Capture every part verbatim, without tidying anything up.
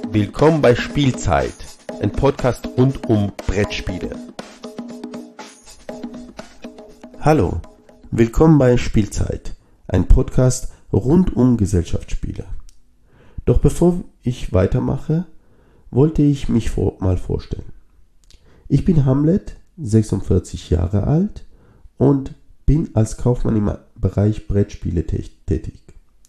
Willkommen bei Spielzeit, ein Podcast rund um Brettspiele. Hallo, willkommen bei Spielzeit, ein Podcast rund um Gesellschaftsspiele. Doch bevor ich weitermache, wollte ich mich vor, mal vorstellen. Ich bin Hamlet, sechsundvierzig Jahre alt und bin als Kaufmann im Bereich Brettspiele tätig.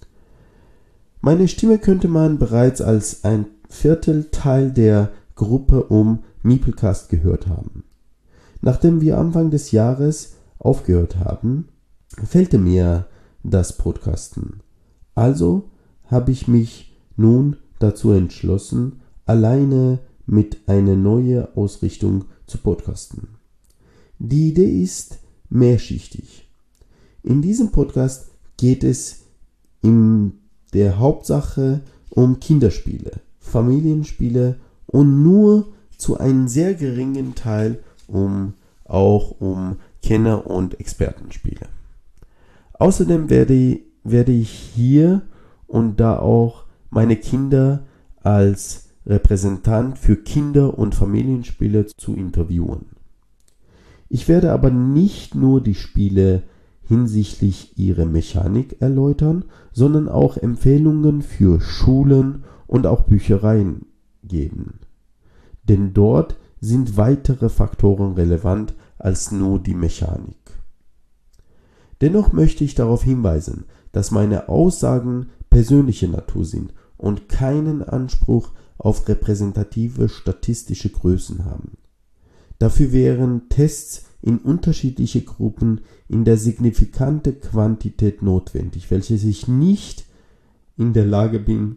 Meine Stimme könnte man bereits als ein Viertelteil der Gruppe um Meeplecast gehört haben. Nachdem wir Anfang des Jahres aufgehört haben, fehlte mir das Podcasten. Also habe ich mich nun dazu entschlossen, alleine mit einer neuen Ausrichtung zu podcasten. Die Idee ist mehrschichtig. In diesem Podcast geht es in der Hauptsache um Kinderspiele, Familienspiele und nur zu einem sehr geringen Teil um auch um Kenner- und Expertenspiele. Außerdem werde, werde ich hier und da auch meine Kinder als Repräsentant für Kinder- und Familienspiele zu interviewen. Ich werde aber nicht nur die Spiele hinsichtlich ihrer Mechanik erläutern, sondern auch Empfehlungen für Schulen und auch Büchereien geben. Denn dort sind weitere Faktoren relevant als nur die Mechanik. Dennoch möchte ich darauf hinweisen, dass meine Aussagen persönlicher Natur sind und keinen Anspruch auf repräsentative statistische Größen haben. Dafür wären Tests in unterschiedliche Gruppen in der signifikante Quantität notwendig, welche ich nicht in der Lage bin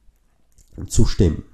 zu stemmen.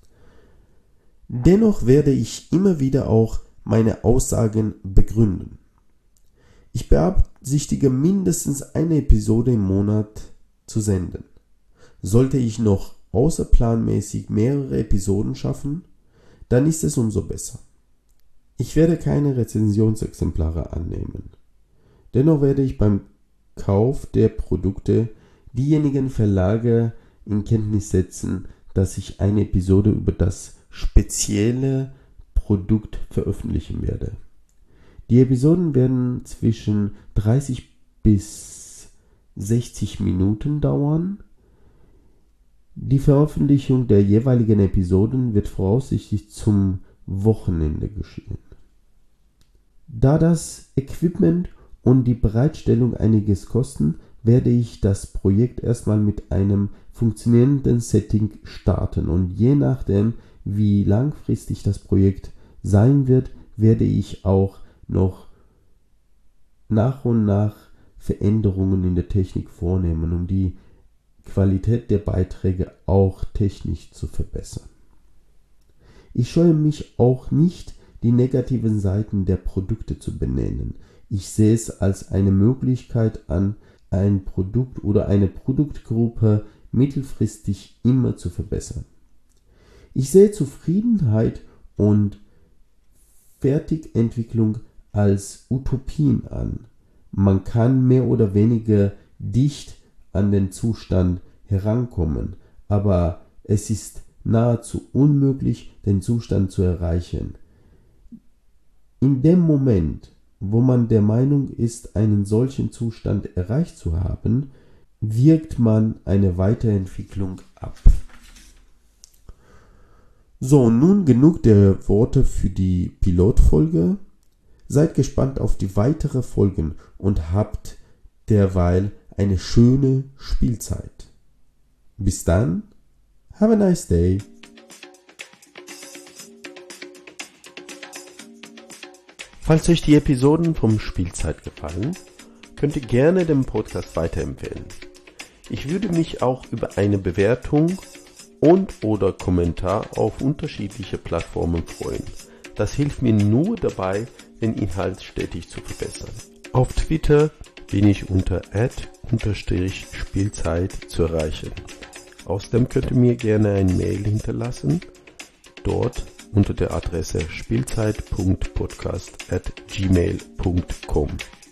Dennoch werde ich immer wieder auch meine Aussagen begründen. Ich beabsichtige mindestens eine Episode im Monat zu senden. Sollte ich noch außerplanmäßig mehrere Episoden schaffen, dann ist es umso besser. Ich werde keine Rezensionsexemplare annehmen. Dennoch werde ich beim Kauf der Produkte diejenigen Verlage in Kenntnis setzen, dass ich eine Episode über das spezielle Produkt veröffentlichen werde. Die Episoden werden zwischen dreißig bis sechzig Minuten dauern. Die Veröffentlichung der jeweiligen Episoden wird voraussichtlich zum Wochenende geschehen. Da das Equipment und die Bereitstellung einiges kosten, werde ich das Projekt erstmal mit einem funktionierenden Setting starten und je nachdem, wie langfristig das Projekt sein wird, werde ich auch noch nach und nach Veränderungen in der Technik vornehmen, um die Qualität der Beiträge auch technisch zu verbessern. Ich scheue mich auch nicht, die negativen Seiten der Produkte zu benennen. Ich sehe es als eine Möglichkeit an, ein Produkt oder eine Produktgruppe mittelfristig immer zu verbessern. Ich sehe Zufriedenheit und Fertigentwicklung als Utopien an. Man kann mehr oder weniger dicht an den Zustand herankommen, aber es ist nahezu unmöglich, den Zustand zu erreichen. In dem Moment, wo man der Meinung ist, einen solchen Zustand erreicht zu haben, wirkt man eine Weiterentwicklung ab. So, nun genug der Worte für die Pilotfolge. Seid gespannt auf die weiteren Folgen und habt derweil eine schöne Spielzeit. Bis dann, have a nice day. Falls euch die Episoden vom Spielzeit gefallen, könnt ihr gerne den Podcast weiterempfehlen. Ich würde mich auch über eine Bewertung und oder Kommentar auf unterschiedliche Plattformen freuen. Das hilft mir nur dabei, den Inhalt stetig zu verbessern. Auf Twitter bin ich unter at unterstrich Spielzeit zu erreichen. Außerdem könnt ihr mir gerne ein Mail hinterlassen, dort unter der Adresse spielzeit punkt podcast at gmail punkt com.